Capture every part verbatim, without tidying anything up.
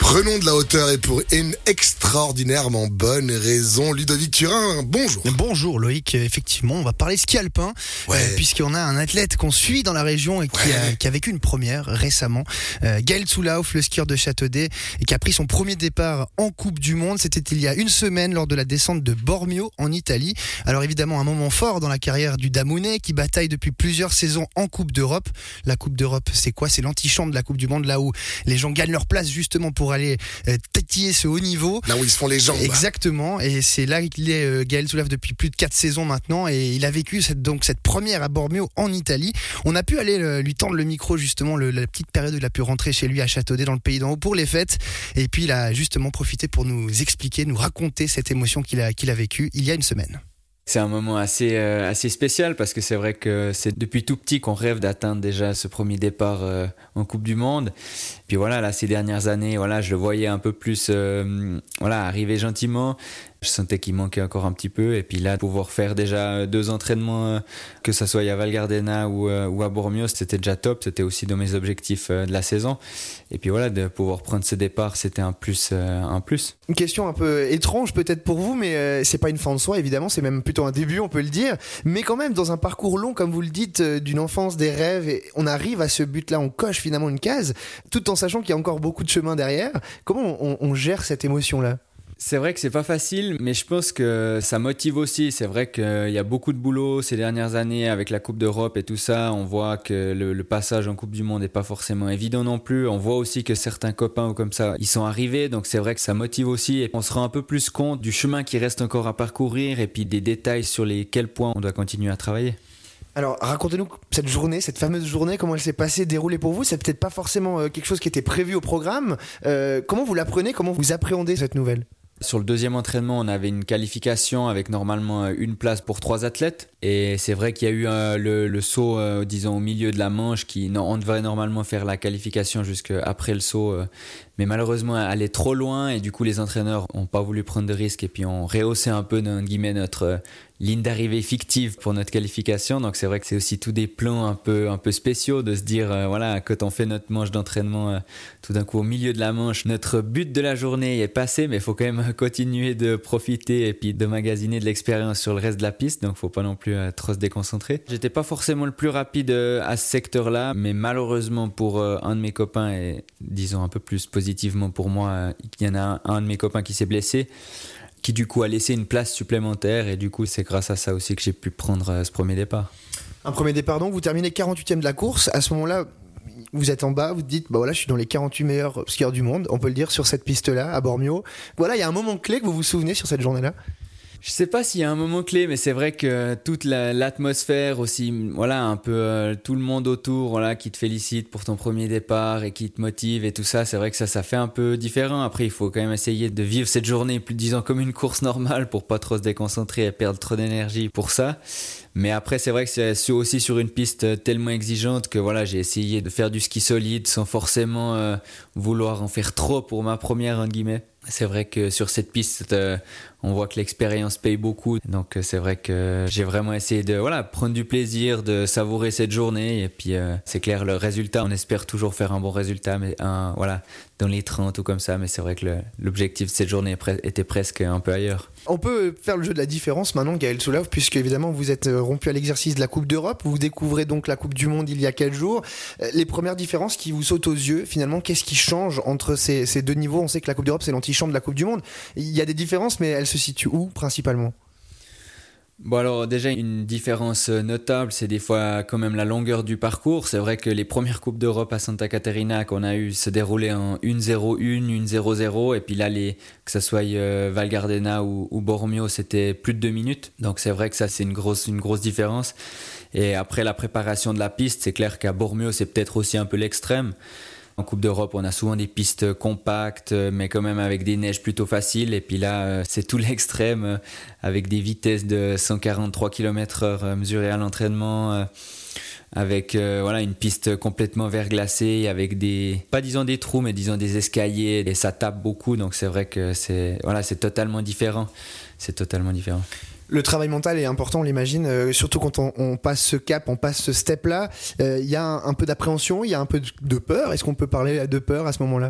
Prenons de la hauteur et pour une extraordinairement bonne raison. Ludovic Turin, bonjour. Bonjour Loïc, effectivement, on va parler ski alpin, ouais. euh, puisqu'on a un athlète qu'on suit dans la région et qui, ouais. a, qui a vécu une première récemment. Euh, Gaël Zoulauf, le skieur de Châteaudet, et qui a pris son premier départ en Coupe du Monde. C'était il y a une semaine lors de la descente de Bormio en Italie. Alors évidemment, un moment fort dans la carrière du Damounais qui bataille depuis plusieurs saisons en Coupe d'Europe. La Coupe d'Europe, c'est quoi ? C'est l'antichambre de la Coupe du Monde, là où les gens gagnent leur place justement pour aller euh, tatiller ce haut niveau. Là où ils se font les jambes. Exactement, et c'est là qu'il est euh, Gaël Zoulauf depuis plus de quatre saisons maintenant, et il a vécu cette, donc cette première à Bormio en Italie. On a pu aller euh, lui tendre le micro justement le, la petite période où il a pu rentrer chez lui à Châteaudet dans le pays d'en haut pour les fêtes, et puis il a justement profité pour nous expliquer, nous raconter cette émotion qu'il a, qu'il a vécue il y a une semaine. C'est un moment assez, euh, assez spécial parce que c'est vrai que c'est depuis tout petit qu'on rêve d'atteindre déjà ce premier départ euh, en Coupe du Monde. Puis voilà, là, ces dernières années, voilà, je le voyais un peu plus euh, voilà, arriver gentiment. Je sentais qu'il manquait encore un petit peu. Et puis là, pouvoir faire déjà deux entraînements, euh, que ce soit à Val Gardena ou, euh, ou à Bormio, c'était déjà top. C'était aussi dans mes objectifs euh, de la saison. Et puis voilà, de pouvoir prendre ce départ, c'était un plus, euh, un plus. Une question un peu étrange peut-être pour vous, mais euh, c'est pas une fin en soi, évidemment. C'est même plutôt un début, on peut le dire. Mais quand même, dans un parcours long, comme vous le dites, euh, d'une enfance, des rêves, et on arrive à ce but-là, on coche finalement une case, tout en sachant qu'il y a encore beaucoup de chemin derrière. Comment on, on gère cette émotion-là ? C'est vrai que c'est pas facile, mais je pense que ça motive aussi. C'est vrai qu'il y a beaucoup de boulot ces dernières années avec la Coupe d'Europe et tout ça. On voit que le, le passage en Coupe du Monde n'est pas forcément évident non plus. On voit aussi que certains copains ou comme ça, ils sont arrivés. Donc c'est vrai que ça motive aussi. Et on se rend un peu plus compte du chemin qui reste encore à parcourir et puis des détails sur les quels points on doit continuer à travailler. Alors, racontez-nous cette journée, cette fameuse journée, comment elle s'est passée, déroulée pour vous. C'est peut-être pas forcément euh, quelque chose qui était prévu au programme. Euh, comment vous l'apprenez ? Comment vous appréhendez cette nouvelle ? Sur le deuxième entraînement, on avait une qualification avec normalement une place pour trois athlètes. Et c'est vrai qu'il y a eu euh, le, le saut, euh, disons, au milieu de la manche. Qui, non, on devrait normalement faire la qualification jusqu'après le saut. Euh, mais malheureusement, elle est trop loin. Et du coup, les entraîneurs n'ont pas voulu prendre de risques. Et puis, on rehaussait un peu, dans guillemets, notre euh, ligne d'arrivée fictive pour notre qualification. Donc, c'est vrai que c'est aussi tous des plans un peu, un peu spéciaux de se dire, euh, voilà, quand on fait notre manche d'entraînement, euh, tout d'un coup, au milieu de la manche, notre but de la journée est passé. Mais il faut quand même continuer de profiter et puis de magasiner de l'expérience sur le reste de la piste. Donc, il ne faut pas non plus à trop se déconcentrer. J'étais pas forcément le plus rapide à ce secteur-là, mais malheureusement pour un de mes copains, et disons un peu plus positivement pour moi, il y en a un de mes copains qui s'est blessé, qui du coup a laissé une place supplémentaire, et du coup c'est grâce à ça aussi que j'ai pu prendre ce premier départ. Un premier départ donc, vous terminez quarante-huitième de la course. À ce moment-là, vous êtes en bas, vous dites, bah voilà, je suis dans les quarante-huit meilleurs skieurs du monde, on peut le dire, sur cette piste-là, à Bormio. Voilà, il y a un moment clé que vous vous souvenez sur cette journée-là ? Je sais pas s'il y a un moment clé, mais c'est vrai que toute la, l'atmosphère aussi, voilà, un peu euh, tout le monde autour, voilà, qui te félicite pour ton premier départ et qui te motive et tout ça, c'est vrai que ça, ça fait un peu différent. Après, il faut quand même essayer de vivre cette journée, plus disons comme une course normale, pour pas trop se déconcentrer et perdre trop d'énergie pour ça. Mais après, c'est vrai que c'est aussi sur une piste tellement exigeante que voilà, j'ai essayé de faire du ski solide sans forcément euh, vouloir en faire trop pour ma première, entre guillemets. C'est vrai que sur cette piste, euh, on voit que l'expérience paye beaucoup. Donc c'est vrai que j'ai vraiment essayé de voilà, prendre du plaisir, de savourer cette journée. Et puis euh, c'est clair, le résultat, on espère toujours faire un bon résultat, mais un, voilà, dans les trente ou comme ça. Mais c'est vrai que le, l'objectif de cette journée était presque un peu ailleurs. On peut faire le jeu de la différence maintenant, Gaël Zoulauf, puisque évidemment vous êtes rompu à l'exercice de la Coupe d'Europe. Vous découvrez donc la Coupe du Monde il y a quelques jours. Les premières différences qui vous sautent aux yeux, finalement, qu'est-ce qui change entre ces, ces deux niveaux ? On sait que la Coupe d'Europe, c'est l'antichambre de la Coupe du Monde. Il y a des différences, mais elles se situent où, principalement ? Bon alors déjà une différence notable, c'est des fois quand même la longueur du parcours. C'est vrai que les premières Coupes d'Europe à Santa Caterina qu'on a eu se déroulaient en un zéro un, un zéro zéro, et puis là les, que ça soit euh, Val Gardena ou, ou Bormio, c'était plus de deux minutes. Donc c'est vrai que ça c'est une grosse, une grosse différence. Et après la préparation de la piste, c'est clair qu'à Bormio c'est peut-être aussi un peu l'extrême. En Coupe d'Europe, on a souvent des pistes compactes, mais quand même avec des neiges plutôt faciles. Et puis là, c'est tout l'extrême, avec des vitesses de cent quarante-trois kilomètres heure mesurées à l'entraînement, avec euh, voilà, une piste complètement verglacée, avec des, pas disons des trous, mais disons des escaliers. Et ça tape beaucoup, donc c'est vrai que c'est, voilà, c'est totalement différent. C'est totalement différent. Le travail mental est important, on l'imagine, euh, surtout quand on, on passe ce cap, on passe ce step-là. Il euh, y a un, un peu d'appréhension, il y a un peu de peur. Est-ce qu'on peut parler de peur à ce moment-là ?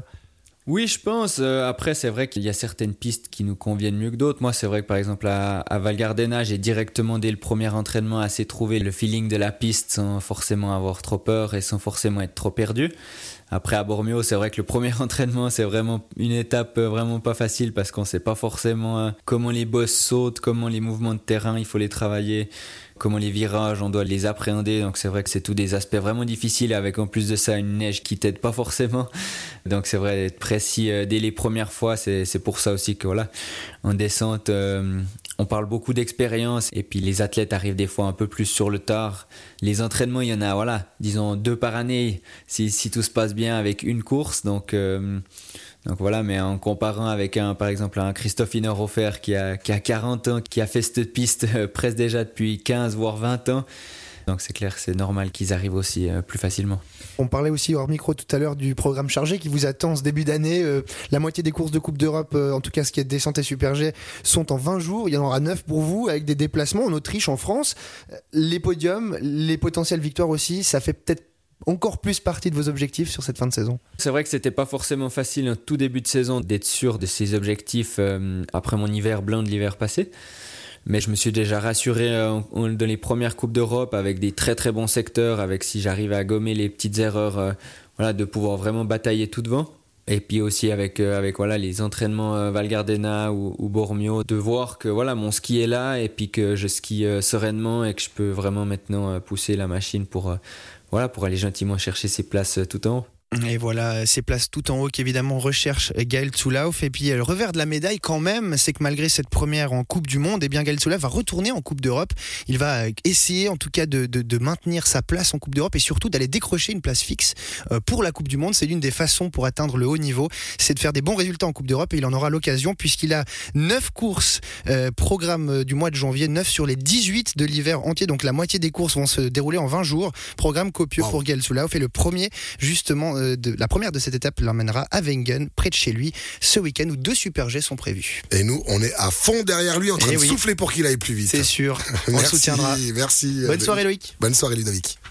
Oui, je pense. Euh, après, c'est vrai qu'il y a certaines pistes qui nous conviennent mieux que d'autres. Moi, c'est vrai que par exemple à, à Val Gardena, j'ai directement dès le premier entraînement assez trouvé le feeling de la piste sans forcément avoir trop peur et sans forcément être trop perdu. Après à Bormio, c'est vrai que le premier entraînement, c'est vraiment une étape vraiment pas facile parce qu'on sait pas forcément comment les bosses sautent, comment les mouvements de terrain, il faut les travailler, comment les virages, on doit les appréhender. Donc c'est vrai que c'est tous des aspects vraiment difficiles avec en plus de ça une neige qui t'aide pas forcément. Donc c'est vrai d'être précis dès les premières fois, c'est, c'est pour ça aussi que voilà, en descente, euh, on parle beaucoup d'expérience et puis les athlètes arrivent des fois un peu plus sur le tard. Les entraînements, il y en a, voilà, disons deux par année si, si tout se passe bien avec une course. Donc, euh, donc voilà, mais en comparant avec un, par exemple un Christophe Innerhofer qui a, qui a quarante ans, qui a fait cette piste euh, presque déjà depuis quinze voire vingt ans. Donc c'est clair, c'est normal qu'ils arrivent aussi euh, plus facilement. On parlait aussi hors micro tout à l'heure du programme chargé qui vous attend ce début d'année. Euh, la moitié des courses de Coupe d'Europe, euh, en tout cas ce qui est descente et Super G, sont en vingt jours. Il y en aura neuf pour vous avec des déplacements en Autriche, en France. Les podiums, les potentielles victoires aussi, ça fait peut-être encore plus partie de vos objectifs sur cette fin de saison. C'est vrai que c'était pas forcément facile en tout début de saison d'être sûr de ces objectifs euh, après mon hiver blanc de l'hiver passé. Mais je me suis déjà rassuré euh, dans les premières Coupes d'Europe avec des très très bons secteurs, avec si j'arrive à gommer les petites erreurs, euh, voilà, de pouvoir vraiment batailler tout devant. Et puis aussi avec, euh, avec voilà, les entraînements euh, Val Gardena ou, ou Bormio, de voir que voilà, mon ski est là et puis que je skie euh, sereinement et que je peux vraiment maintenant euh, pousser la machine pour, euh, voilà, pour aller gentiment chercher ses places euh, tout en haut. Et voilà, ces places tout en haut qu'évidemment recherche Gaël Zulauf. Et puis le revers de la médaille quand même, c'est que malgré cette première en Coupe du Monde, eh bien Gaël Zulauf va retourner en Coupe d'Europe. Il va essayer en tout cas de, de, de maintenir sa place en Coupe d'Europe et surtout d'aller décrocher une place fixe pour la Coupe du Monde. C'est l'une des façons pour atteindre le haut niveau, c'est de faire des bons résultats en Coupe d'Europe et il en aura l'occasion puisqu'il a neuf courses, euh, programme du mois de janvier, neuf sur les dix-huit de l'hiver entier. Donc la moitié des courses vont se dérouler en vingt jours. Programme copieux wow. pour Gaël Zulauf et le premier justement De, la première de cette étape l'emmènera à Wengen, près de chez lui, ce week-end où deux Super G sont prévus. Et nous, on est à fond derrière lui en train Et de oui. souffler pour qu'il aille plus vite. C'est sûr, on merci, le soutiendra. Merci. Bonne soirée Loïc. Bonne soirée Ludovic.